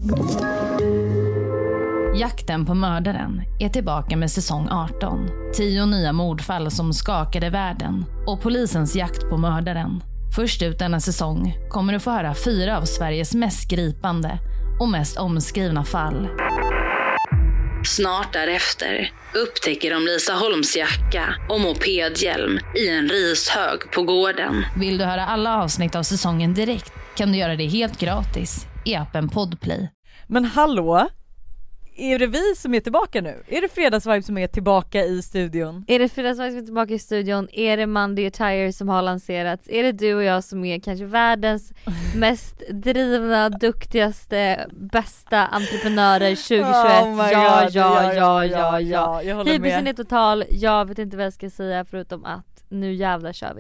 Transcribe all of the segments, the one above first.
Jakten på mördaren är tillbaka med säsong 18. 10 nya mordfall som skakade världen och polisens jakt på mördaren. Först ut denna säsong kommer du få höra 4 av Sveriges mest gripande och mest omskrivna fall. Snart därefter upptäcker de Lisa Holms jacka och mopedhjälm i en rishög på gården. Vill du höra alla avsnitt av säsongen direkt kan du göra det helt gratis i appen Podplay. Men hallå, är det vi som är tillbaka nu? Är det Fredagsvibe som är tillbaka i studion? Är det Fredagsvibe som är tillbaka i studion? Är det Monday Attire som har lanserats? Är det du och jag som är kanske världens mest drivna, duktigaste, bästa entreprenörer 2021? Ja. Hybrisen är total. Jag vet inte vad jag ska säga förutom att nu jävlar kör vi.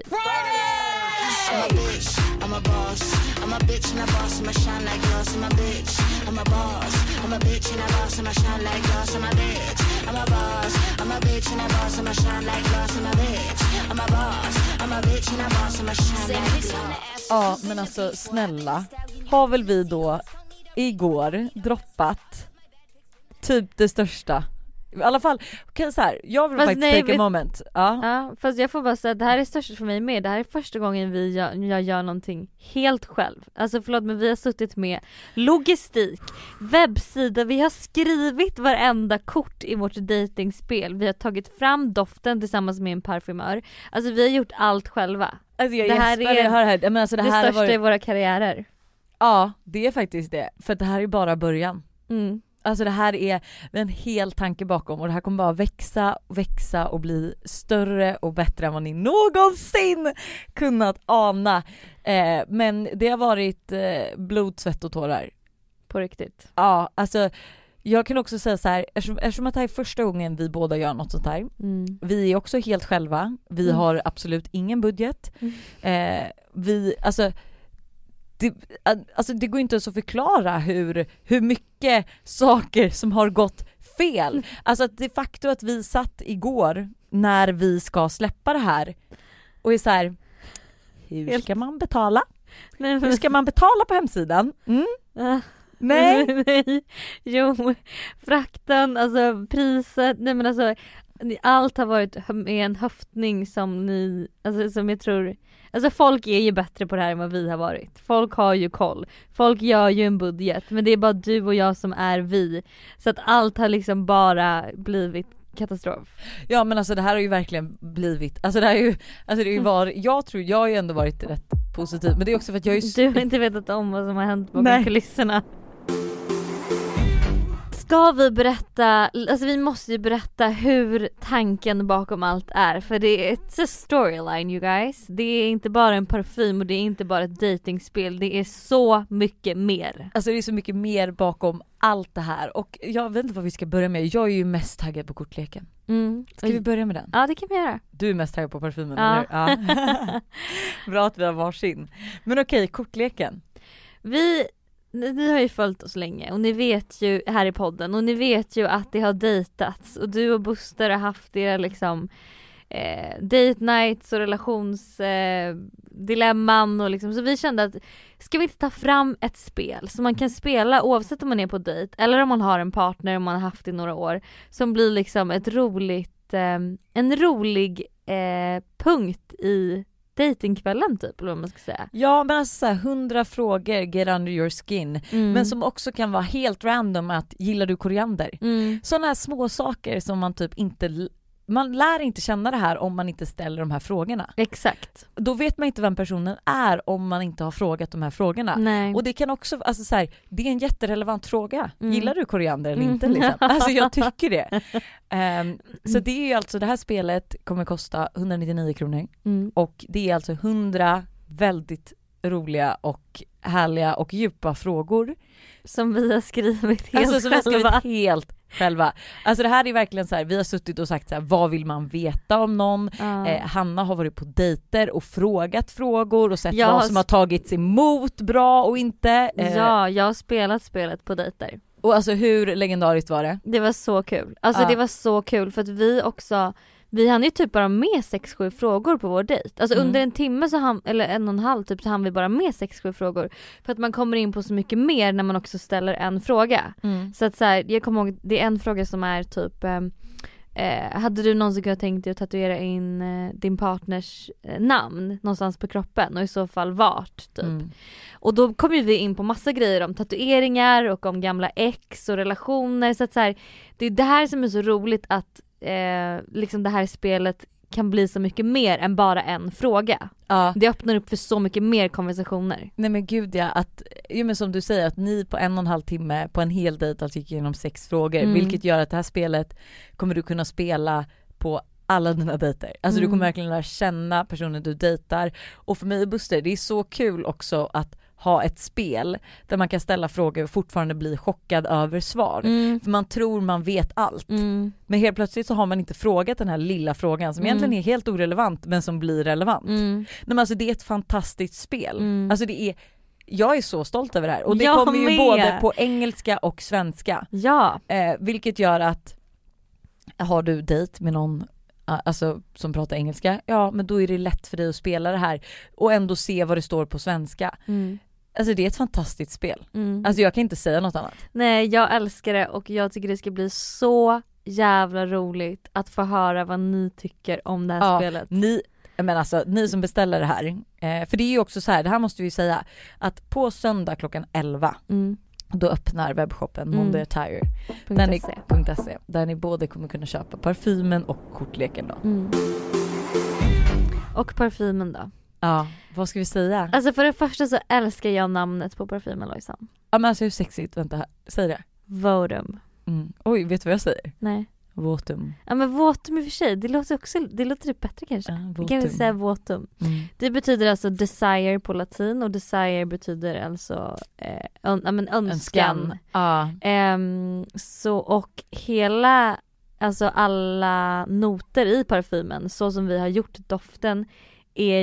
I'm a boss, I'm a bitch and a boss, I'm a shine like glass, I'm a bitch. I'm a boss, I'm a bitch and a boss, I'm a shine like glass, I'm a bitch. I'm a boss, I'm a bitch and a boss, I'm a shine like glass, I'm a bitch. I'm a boss, I'm a bitch and a boss, I'm a shine like glass. Ja, men alltså snälla, har väl vi då igår droppat typ det största. I alla fall, okej, så här, jag vill faktiskt take a moment. Ja, fast jag får bara säga att det här är störst för mig med. Det här är första gången jag gör någonting helt själv. Alltså förlåt, men vi har suttit med logistik, webbsida, vi har skrivit varenda kort i vårt datingspel. Vi har tagit fram doften tillsammans med en parfymör. Alltså vi har gjort allt själva. Alltså det här är men alltså, det här största i våra karriärer. Ja, det är faktiskt det. För det här är bara början. Alltså det här är en hel tanke bakom, och det här kommer bara växa och bli större och bättre än vad ni någonsin kunnat ana. Men det har varit blod, svett och tårar. På riktigt. Ja, alltså jag kan också säga så här, eftersom att det här är första gången vi båda gör något sånt här. Vi är också helt själva. Vi har absolut ingen budget. Det går inte ens att förklara hur mycket saker som har gått fel. Alltså det faktum att vi satt igår när vi ska släppa det här och är så här, hur ska man betala? Hur ska man betala på hemsidan? Nej. Jo, frakten, alltså priset, nej men alltså allt har varit med en höftning som ni, alltså som jag tror, alltså folk är ju bättre på det här än vad vi har varit. Folk har ju koll. Folk gör ju en budget, men det är bara du och jag som är vi. Så att allt har liksom bara blivit katastrof. Ja, men alltså det här har ju verkligen blivit, alltså det är ju varit, jag har ju ändå varit rätt positiv, men det är också för att jag är du har inte vetat om vad som har hänt bakom kulisserna. Ska vi berätta, alltså vi måste ju berätta hur tanken bakom allt är, för det är ett storyline, you guys. Det är inte bara en parfym och det är inte bara ett datingspel, det är så mycket mer. Alltså det är så mycket mer bakom allt det här, och jag vet inte vad vi ska börja med. Jag är ju mest taggad på kortleken. Ska vi börja med den? Ja, det kan vi göra. Du är mest taggad på parfymen, eller? Ja. Bra att vi har varsin. Men okej, kortleken. Ni har ju följt oss länge och ni vet ju här i podden, och ni vet ju att det har dejtats och du och Buster har haft era liksom date nights och relationsdilemman och liksom, så vi kände att ska vi inte ta fram ett spel som man kan spela oavsett om man är på dejt eller om man har en partner och man har haft i några år, som blir liksom ett roligt en rolig punkt i datingkvällen typ, eller vad man ska säga. Ja, men alltså 100 frågor get under your skin, men som också kan vara helt random, att gillar du koriander? Sådana här små saker som man typ inte, man lär inte känna det här om man inte ställer de här frågorna. Exakt. Då vet man inte vem personen är om man inte har frågat de här frågorna. Nej. Och det kan också, alltså så här, det är en jätterelevant fråga. Gillar du koriander eller inte? Liksom? Alltså jag tycker det. Så det är ju alltså, det här spelet kommer kosta 199 kronor. Och det är alltså 100 väldigt roliga och härliga och djupa frågor. Som vi har skrivit helt själva. Alltså det här är verkligen så här, vi har suttit och sagt så här, vad vill man veta om någon? Hanna har varit på dejter och frågat frågor och sett vad som har tagits emot bra och inte. Ja, jag har spelat spelet på dejter. Och alltså hur legendariskt var det? Det var så kul. Alltså det var så kul för att vi hann ju typ bara med 6-7 frågor på vår dejt. Alltså under en timme eller 1,5 typ så hann vi bara med 6-7 frågor. För att man kommer in på så mycket mer när man också ställer en fråga. Så att så här, jag kommer ihåg, det är en fråga som är typ hade du någonsin kunnat tänkt dig att tatuera in din partners namn någonstans på kroppen och i så fall vart typ. Och då kom ju vi in på massa grejer om tatueringar och om gamla ex och relationer, så att så här, det är det här som är så roligt att liksom det här spelet kan bli så mycket mer än bara en fråga. Ja. Det öppnar upp för så mycket mer konversationer. Nej men gud ja, att, men som du säger att ni på 1,5 timme på en hel dejt alltså gick igenom 6 frågor, vilket gör att det här spelet kommer du kunna spela på alla dina dejter. Alltså du kommer verkligen lära känna personen du dejtar. Och för mig och Buster, det är så kul också att ha ett spel där man kan ställa frågor och fortfarande bli chockad över svar. För man tror man vet allt. Men helt plötsligt så har man inte frågat den här lilla frågan som egentligen är helt orelevant men som blir relevant. Men alltså det är ett fantastiskt spel. Alltså det är, jag är så stolt över det här. Och det kommer ju både på engelska och svenska. Ja. Vilket gör att har du dejt med någon alltså som pratar engelska, ja men då är det lätt för dig att spela det här och ändå se vad det står på svenska. Alltså det är ett fantastiskt spel. Alltså jag kan inte säga något annat. Nej, jag älskar det och jag tycker det ska bli så jävla roligt att få höra vad ni tycker om det här spelet. Ni som beställer det här, för det är ju också så här, det här måste vi säga, att på söndag klockan 11 då öppnar webbshoppen Monday Attire där ni både kommer kunna köpa parfymen och kortleken då. Och parfymen då? Ja, vad ska vi säga? Alltså för det första så älskar jag namnet på parfymen, Lojsan. Ja men alltså hur sexigt, vänta här, säg det. Votum. Oj, vet du vad jag säger? Nej. Votum. Ja men votum i och för sig, det låter typ bättre kanske. Vi kan säga votum. Det betyder alltså desire på latin och desire betyder alltså önskan. Så och hela, alltså alla noter i parfymen så som vi har gjort doften är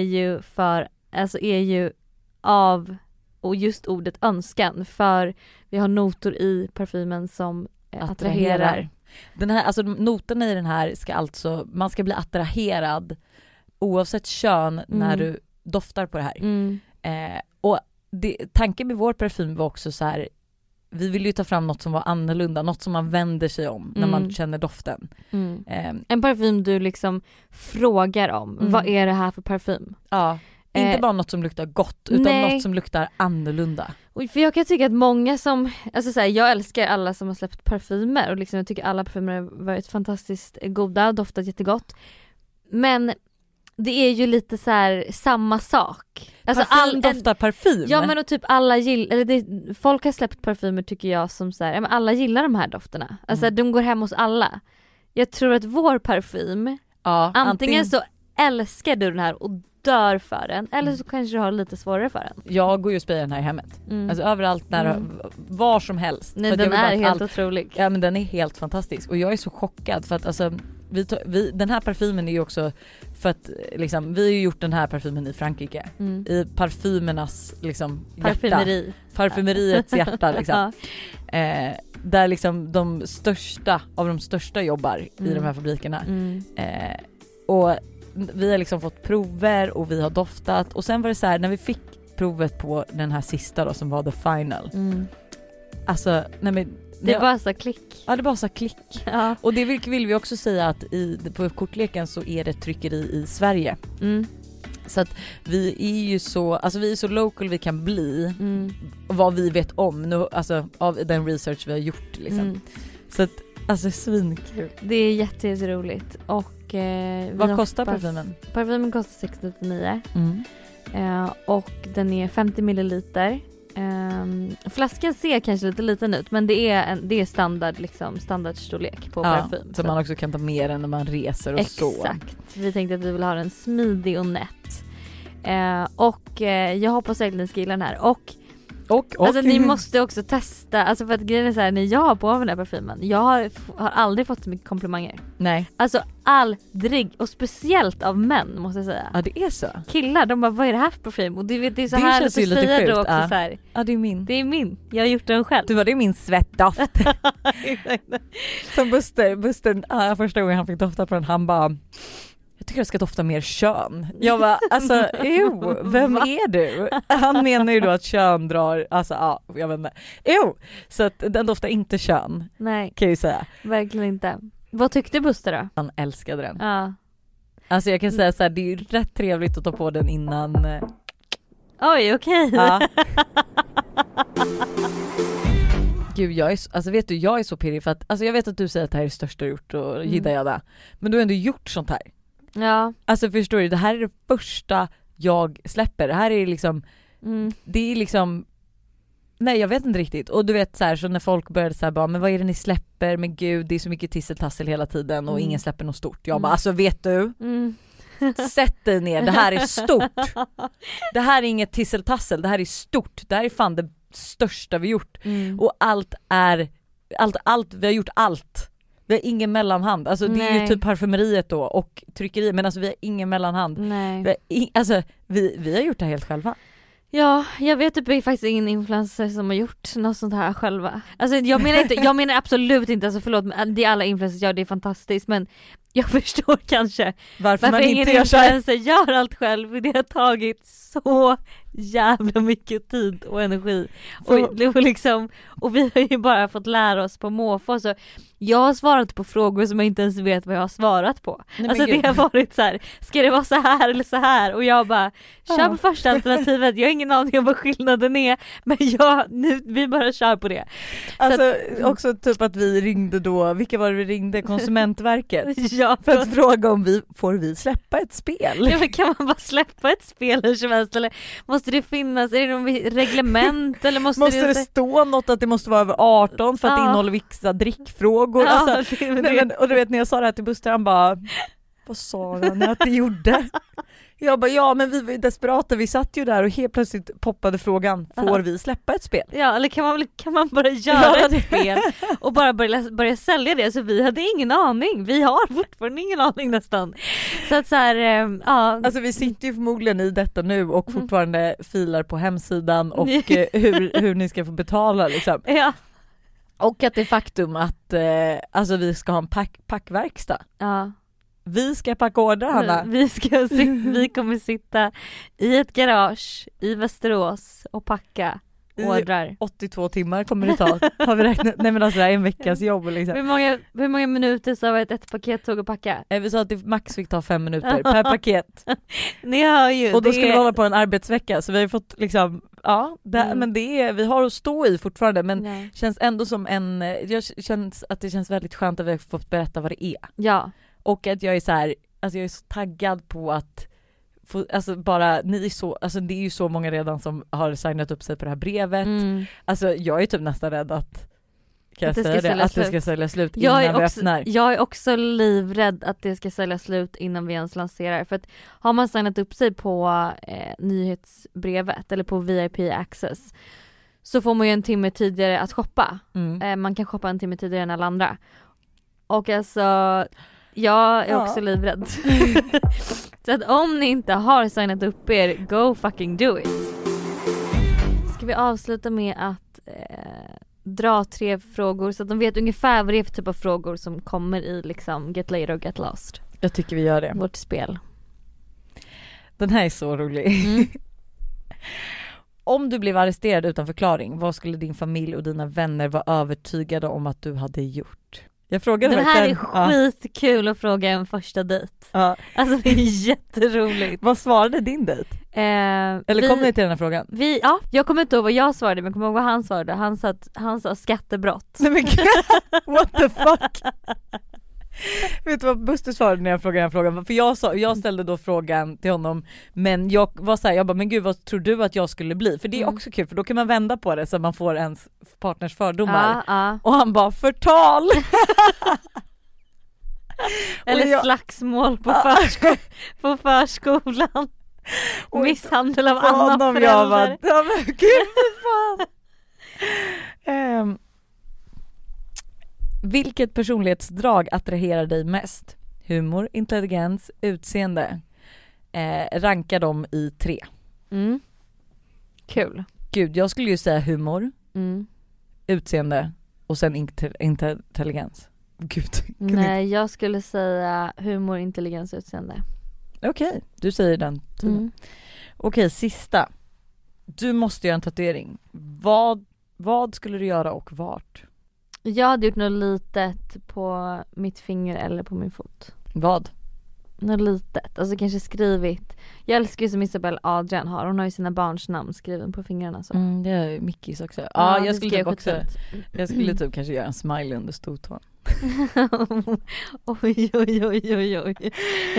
ju av och just ordet önskan, för vi har noter i parfymen som attraherar. Den här, alltså noterna i den här ska alltså, man ska bli attraherad oavsett kön när du doftar på det här. Och tanken med vår parfym var också så här, vi ville ju ta fram något som var annorlunda, något som man vänder sig om när man känner doften. En parfym du liksom frågar om, vad är det här för parfym? Ja. Inte bara något som luktar gott utan något som luktar annorlunda. Och för jag kan tycka att många som, alltså så här, jag älskar alla som har släppt parfymer och liksom jag tycker alla parfymer har varit fantastiskt goda, doftat jättegott. Men det är ju lite så här samma sak. Alltså parfym doftar parfym. Ja men och typ alla gillar, folk har släppt parfymer tycker jag som så här, ja, men alla gillar de här dofterna. Alltså de går hem hos alla. Jag tror att vår parfym, antingen så älskar du den här och dör för den, eller så kanske du har lite svårare för den. Jag går ju och sprayar den här i hemmet. Alltså överallt, var som helst. Nej, den är helt otrolig. Ja men den är helt fantastisk och jag är så chockad för att alltså den här parfymen är ju också för att liksom, vi har ju gjort den här parfymen i Frankrike. I parfymernas liksom parfymeriets hjärta liksom. Där liksom de största jobbar i de här fabrikerna. Och vi har liksom fått prover och vi har doftat och sen var det så här, när vi fick provet på den här sista då som var the final. Alltså det bara så klick. Ja, det bara så klick. Ja. Och det vill vi också säga att på kortleken så är det tryckeri i Sverige. Så att vi är ju så local vi kan bli vad vi vet om nu, alltså av den research vi har gjort liksom. Så att alltså svinkul. Det är jätteroligt och vad kostar parfymen? Parfymen kostar 699. Och den är 50 milliliter. Flaskan ser kanske lite liten ut, men det är standard liksom, standardstorlek på parfym. Så man också kan ta med den när man reser och så. Exakt. Vi tänkte att vi vill ha den smidig och nätt. Och jag hoppas att ni ska gilla den här. Och Alltså ni måste också testa, alltså för att grejen är så här, när jag har på mig den här parfymen, jag har aldrig fått så mycket komplimanger. Nej. Alltså aldrig, och speciellt av män måste jag säga. Ja, det är så. Killar, de bara, vad är det här för parfym? Och det är så det här känns att ju lite säga sjukt. Då också så här. Ja, det är min. Det är min, jag har gjort den själv. Det är min svettdoft. Som Buster första gången han fick dofta på den, han bara, jag tycker jag ska dofta mer kön. Jag bara, alltså, vem är du? Han menar ju då att kön drar, alltså ja, jag vet inte. Så att den doftar inte kön. Nej, kan jag ju säga. Verkligen inte. Vad tyckte Buster då? Han älskade den. Ja. Alltså jag kan säga så här, det är ju rätt trevligt att ta på den innan. Oj, okej. Ja. Gud, vet du, jag är så pirrig för att, alltså jag vet att du säger att det här är det största du gjort och gillar jag det. Men du har ändå gjort sånt här. Ja. Alltså förstår du, det här är det första jag släpper. Det här är liksom, det är liksom, nej jag vet inte riktigt. Och du vet så här, så när folk började så här bara, men vad är det ni släpper? Men gud, det är så mycket tisseltassel hela tiden och ingen släpper något stort. Jag bara, alltså vet du? Sätt dig ner, det här är stort. Det här är inget tisseltassel, det här är stort. Det här är fan det största vi gjort. Och allt, vi har gjort allt. Vi har ingen mellanhand. Alltså det är ju typ parfymeriet då och tryckeri, men alltså vi har ingen mellanhand. Nej. Vi har gjort det helt själva. Ja, jag vet typ faktiskt ingen influencer som har gjort något sånt här själva. Alltså jag menar absolut inte, alltså förlåt, det alla influencers gör, det är fantastiskt, men jag förstår kanske varför man ingen influencer gör allt själv, för det har tagit så jävla mycket tid och energi. Och vi har ju bara fått lära oss på måfå, så jag har svarat på frågor som jag inte ens vet vad jag har svarat på. Nej, alltså det har varit så här, ska det vara så här eller så här? Och jag bara, kör på första alternativet. Jag har ingen aning om vad skillnaden är, men vi bara kör på det. Alltså också typ att vi ringde då, vilka var det vi ringde? Konsumentverket. Ja, för att fråga om får vi släppa ett spel? Ja, men kan man bara släppa ett spel hur som helst, eller måste det finnas, är det någon reglement eller måste det stå något att det måste vara över 18 för att det innehåller vissa drickfrågor? Ja, alltså, och du vet när jag sa det här till Buster, han bara, vad sa han att det gjorde? Jag bara, ja men vi var desperata, vi satt ju där och helt plötsligt poppade frågan, får vi släppa ett spel? Ja, eller kan man bara göra ett spel och bara börja sälja det? Så vi hade ingen aning, vi har fortfarande ingen aning nästan. Så att så här, ja. Alltså vi sitter ju förmodligen i detta nu och fortfarande filar på hemsidan och hur ni ska få betala liksom. Ja. Och att det faktum att alltså vi ska ha en packverkstad. Ja. Vi ska packa order, Hanna. Vi kommer sitta i ett garage i Västerås och packa ordrar. 82 timmar kommer det ta. Har vi räknat? Nej men alltså det är en veckas jobb liksom. Hur många minuter så var ett paket tog att packa? Vi sa att det max fick ta 5 minuter per paket. Ni hör ju. Och då ska vi hålla på en arbetsvecka, så vi har fått liksom, ja, men vi har att stå i fortfarande, men känns ändå som känns att det känns väldigt skönt att vi har fått berätta vad det är. Ja. Och att jag är så här, alltså jag är så taggad på att få, alltså bara ni är så, alltså det är ju så många redan som har signat upp sig på det här brevet. Alltså jag är typ nästan rädd att det ska sälja slut innan vi öppnar. Jag är också livrädd att det ska sälja slut innan vi ens lanserar, för att har man signat upp sig på nyhetsbrevet eller på VIP Access så får man ju en timme tidigare att shoppa. Man kan shoppa en timme tidigare än alla andra. Och alltså jag är också livrädd. Så att om ni inte har signat upp er, go fucking do it. Ska vi avsluta med att dra 3 frågor så att de vet ungefär vad det är för typ av frågor som kommer i liksom Get Later och Get Lost. Jag tycker vi gör det. Vårt spel. Den här är så rolig. Om du blev arresterad utan förklaring, vad skulle din familj och dina vänner vara övertygade om att du hade gjort? Jag frågade den här är skitkul att fråga en första dejt. Ja. Alltså det är jätteroligt. Vad svarade din dejt? Eller kom ni till den här frågan? Jag kommer inte ihåg vad jag svarade, men jag kommer ihåg vad han svarade. Han sa skattebrott. Nej men what the fuck? Vet du vad Buster svarade när jag frågade den frågan? För jag ställde då frågan till honom, men jag var så här, jag bara, men gud vad tror du att jag skulle bli? För det är också kul, för då kan man vända på det så man får ens partners fördomar. Och han bara, förtal! Eller slagsmål på förskolan. Misshandel av Anna förälder. Ja men gud fan. Vilket personlighetsdrag attraherar dig mest? Humor, intelligens, utseende. Ranka dem i 3. Kul. Gud, jag skulle ju säga humor, utseende och sen intelligens. Gud. Nej, jag skulle säga humor, intelligens, utseende. Okej, du säger den tiden. Okej, sista. Du måste göra en tatuering. Vad skulle du göra och vart? Jag hade gjort något litet på mitt finger eller på min fot. Vad? Något litet, alltså kanske skrivit. Jag älskar ju som Isabel Adrian har. Hon har ju sina barns namn skriven på fingrarna så. Det är Mickis också. Ja, jag skulle typ också. Jag skulle typ kanske göra en smiley under stortån. oj.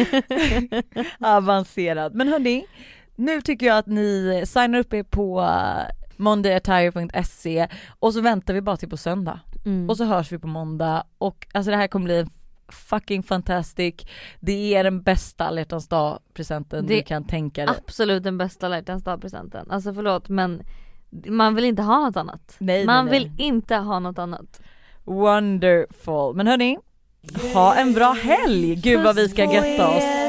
Avancerad. Men hörni, nu tycker jag att ni signar upp er på mondayattire.se och så väntar vi bara till på söndag. Och så hörs vi på måndag och alltså det här kommer bli fucking fantastic. Det är den bästa alla hjärtans dag-presenten du kan tänka dig. Absolut den bästa alla hjärtans dag-presenten. Alltså förlåt, men man vill inte ha något annat. Man vill inte ha något annat. Wonderful. Men hörni, ha en bra helg. Gud vad vi ska getta oss.